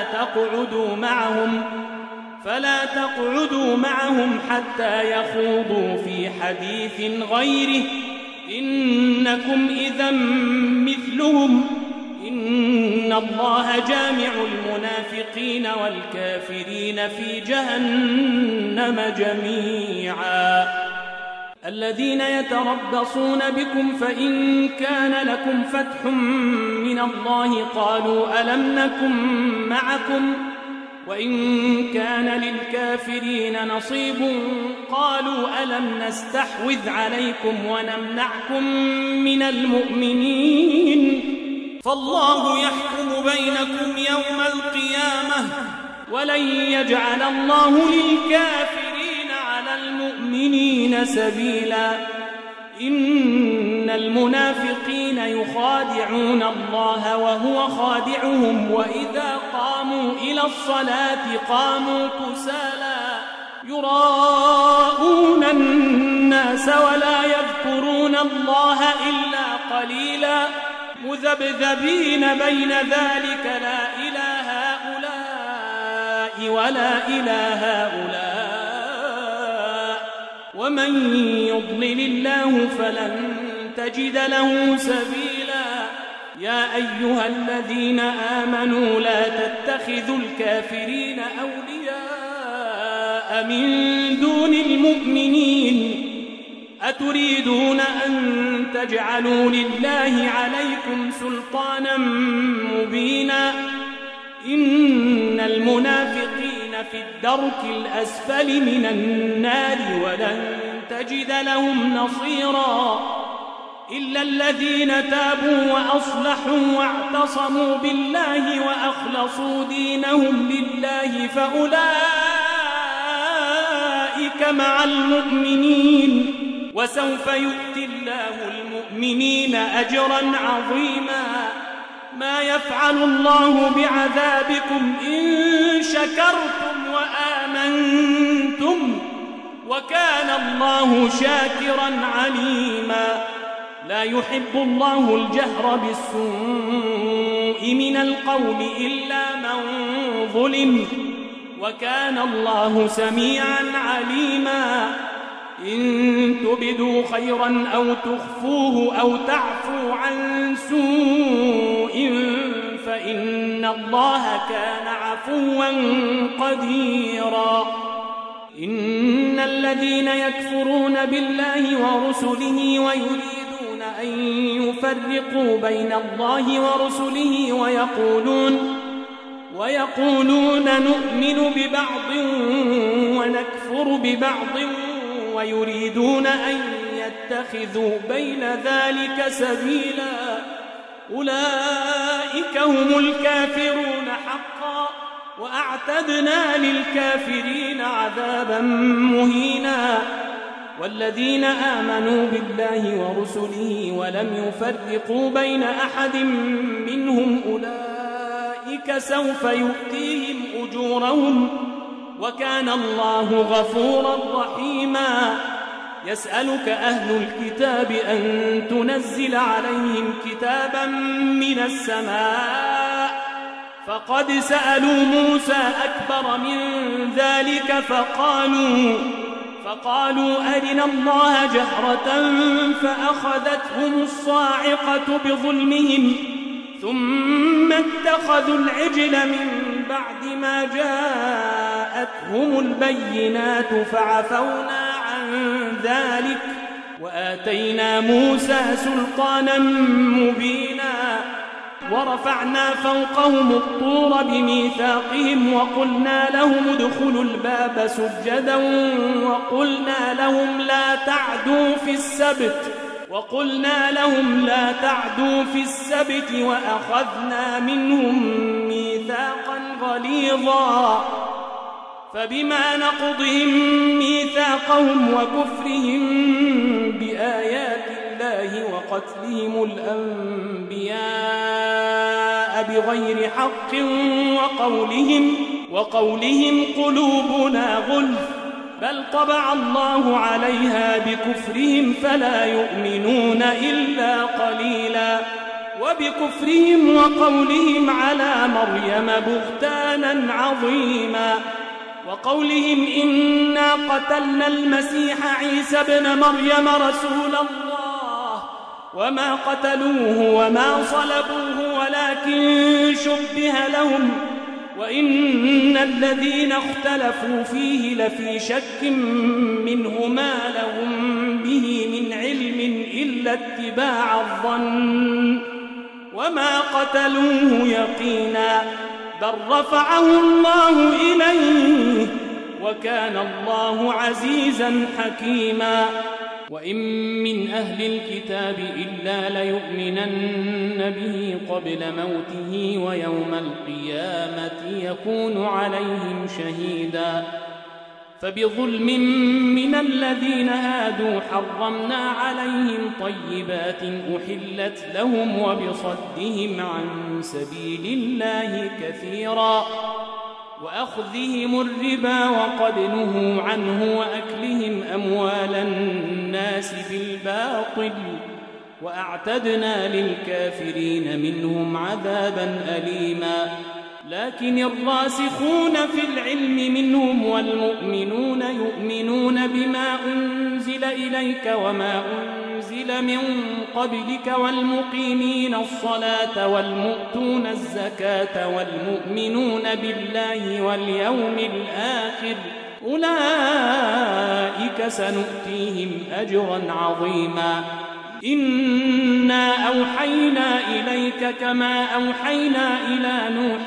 فلا تقعدوا معهم حتى يخوضوا في حديث غيره إنكم إذا مثلهم إن الله جامع المنافقين والكافرين في جهنم جميعا الذين يتربصون بكم فإن كان لكم فتح من الله قالوا ألم نكن معكم وإن كان للكافرين نصيب قالوا ألم نستحوذ عليكم ونمنعكم من المؤمنين فالله يحكم بينكم يوم القيامة ولن يجعل الله للكافرين على المؤمنين سبيلا إن المنافقين يخادعون الله وهو خادعهم وإذا قاموا إلى الصلاة قاموا كسالى يراءون الناس ولا يذكرون الله إلا قليلا مذبذبين بين ذلك لا إلى هؤلاء ولا إلى هؤلاء ومن يضلل الله فلن تجد له سبيلا يا أيها الذين آمنوا لا تتخذوا الكافرين أولياء من دون المؤمنين أتريدون أن تجعلوا لله عليكم سلطانا مبينا إن المنافقين في الدرك الأسفل من النار ولن تجد لهم نصيرا إلا الذين تابوا وأصلحوا واعتصموا بالله وأخلصوا دينهم لله فأولئك مع المؤمنين وسوف يؤتي الله المؤمنين أجرا عظيما ما يفعل الله بعذابكم إن شكرتم وآمنتم وكان الله شاكرا عليما لا يحب الله الجهر بالسوء من القول إلا من ظلم وكان الله سميعا عليما إن تبدوا خيرا أو تخفوه أو تعفوا عن سوء فإن الله كان عفوا قديرا إن الذين يكفرون بالله ورسله ويريدون أن يفرقوا بين الله ورسله ويقولون نؤمن ببعض ونكفر ببعض ويريدون أن يتخذوا بين ذلك سبيلا أولئك هم الكافرون حقا وأعتدنا للكافرين عذابا مهينا والذين آمنوا بالله ورسله ولم يفرقوا بين أحد منهم أولئك سوف يؤتيهم أجورهم وكان الله غفورا رحيما يسألك أهل الكتاب أن تنزل عليهم كتابا من السماء فقد سألوا موسى أكبر من ذلك فقالوا أرنا الله جهرة فأخذتهم الصاعقة بظلمهم ثم اتخذوا العجل من بعد ما جاءتهم البينات فعفونا عن ذلك وآتينا موسى سلطانا مبينا ورفعنا فوقهم الطور بميثاقهم وقلنا لهم ادخلوا الباب سجدا وقلنا لهم لا تعدوا في السبت وأخذنا منهم ميثاقا غليظا فبما نقضهم ميثاقهم وكفرهم بآيات الله وقتلهم الأنبياء بغير حق وقولهم قلوبنا غلف بل طبع الله عليها بكفرهم فلا يؤمنون إلا قليلا وبكفرهم وقولهم على مريم بهتانا عظيما وقولهم إنا قتلنا المسيح عيسى ابن مريم رسول الله وما قتلوه وما صلبوه ولكن شبه لهم وإن الذين اختلفوا فيه لفي شك منه ما لهم به من علم إلا اتباع الظن وما قتلوه يقينا بل رفعه الله إليه وكان الله عزيزا حكيما وإن من أهل الكتاب إلا ليؤمنن به قبل موته ويوم القيامة يكون عليهم شهيدا فبظلم من الذين هادوا حرمنا عليهم طيبات أحلت لهم وبصدهم عن سبيل الله كثيرا وأخذهم الربا وقد نهوا عنه وأكلهم أموال الناس بالباطل وأعتدنا للكافرين منهم عذابا أليما. لكن الراسخون في العلم منهم والمؤمنون يؤمنون بما أنزل إليك وما أنزل من قبلك والمقيمين الصلاة والمؤتون الزكاة والمؤمنون بالله واليوم الآخر أولئك سنؤتيهم أجرا عظيما. إنا أوحينا إليك كما أوحينا إلى نوح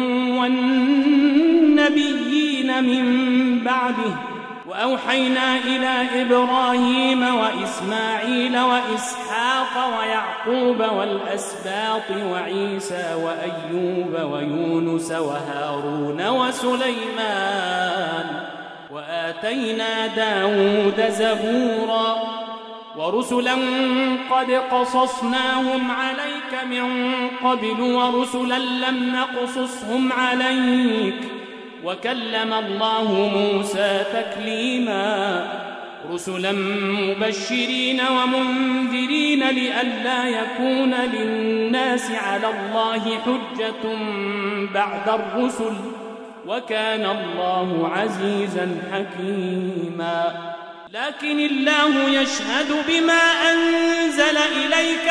والنبيين من بعده وأوحينا إلى إبراهيم وإسماعيل وإسحاق ويعقوب والأسباط وعيسى وأيوب ويونس وهارون وسليمان وآتينا داود زبورا ورسلا قد قصصناهم عليك من قبل ورسلا لم نقصصهم عليك وكلم الله موسى تكليما. رسلا مبشرين ومنذرين لئلا يكون للناس على الله حجة بعد الرسل وكان الله عزيزا حكيما. لكن الله يشهد بما أنزل إليك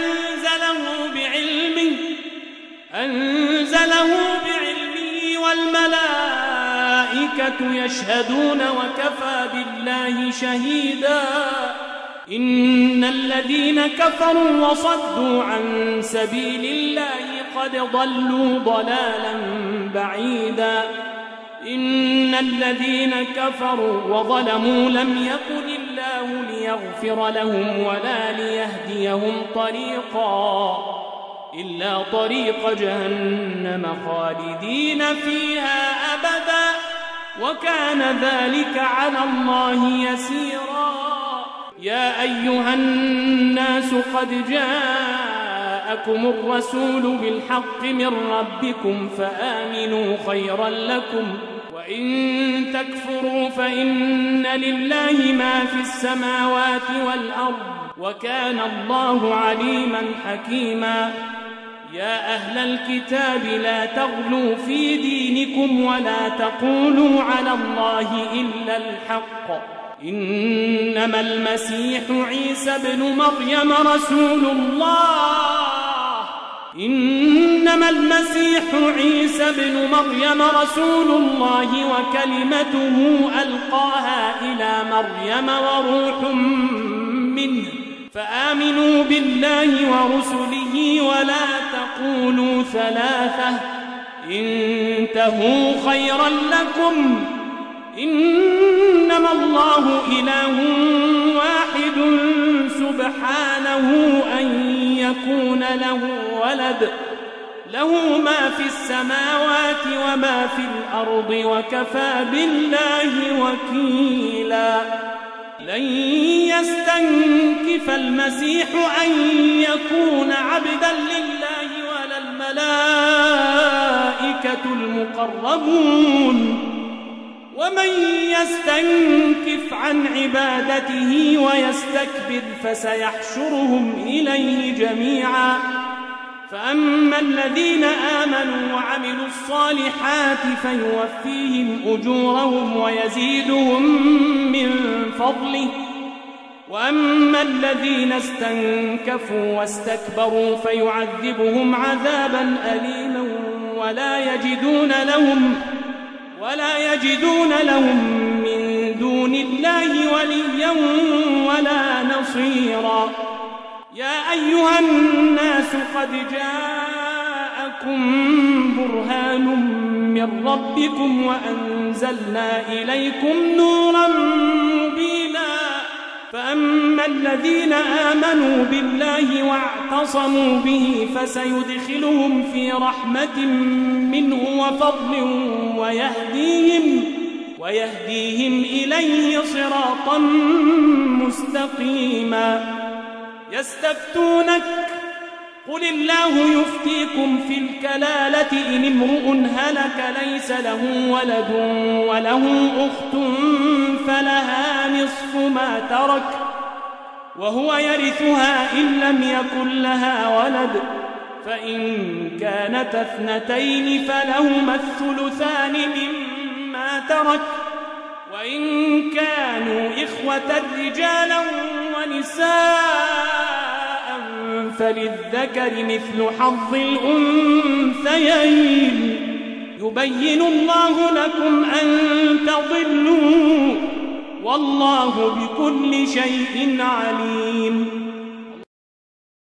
أنزله بعلمه والملائكة يشهدون وكفى بالله شهيدا. إن الذين كفروا وصدوا عن سبيل الله قد ضلوا ضلالا بعيدا. إن الذين كفروا وظلموا لم يكن الله ليغفر لهم ولا ليهديهم طريقا إلا طريق جهنم خالدين فيها أبدا وكان ذلك على الله يسيرا. يا أيها الناس قد جاءكم الرسول بالحق من ربكم فآمنوا خيرا لكم وإن تكفروا فإن لله ما في السماوات والأرض وكان الله عليما حكيما. يا أهل الكتاب لا تغلوا في دينكم ولا تقولوا على الله إلا الحق إنما المسيح عيسى ابن مريم رسول الله وكلمته ألقاها إلى مريم وروح منه فآمنوا بالله ورسله ولا تقولوا ثلاثة انتهوا خيرا لكم إنما الله إله واحد سبحانه أن يكون له ولد له ما في السماوات وما في الأرض وكفى بالله وكيلا. لن يستنكف المسيح أن يكون عبدا لله ولا الملائكة المقربون ومن يستنكف عن عبادته ويستكبر فسيحشرهم إليه جميعا. فأما الذين آمنوا وعملوا الصالحات فيوفيهم أجورهم ويزيدهم من فضله وأما الذين استنكفوا واستكبروا فيعذبهم عذابا أليما ولا يجدون لهم من دون الله وليا ولا نصيرا. يا أيها الناس قد جاءكم برهان من ربكم وأنزلنا إليكم نورا مبينا. فأما الذين آمنوا بالله واعتصموا به فسيدخلهم في رحمة منه وفضل ويهديهم إليه صراطا مستقيما. يستفتونك قل الله يفتيكم في الكلالة إن امرؤ هلك ليس له ولد وله أخت فلها نصف ما ترك وهو يرثها إن لم يكن لها ولد، فإن كانت اثنتين فلهما الثلثان مما ترك، وإن كانوا إخوة رجالا ونساء فللذكر مثل حظ الأنثيين. يبين الله لكم أن تضلوا، والله بكل شيء عليم.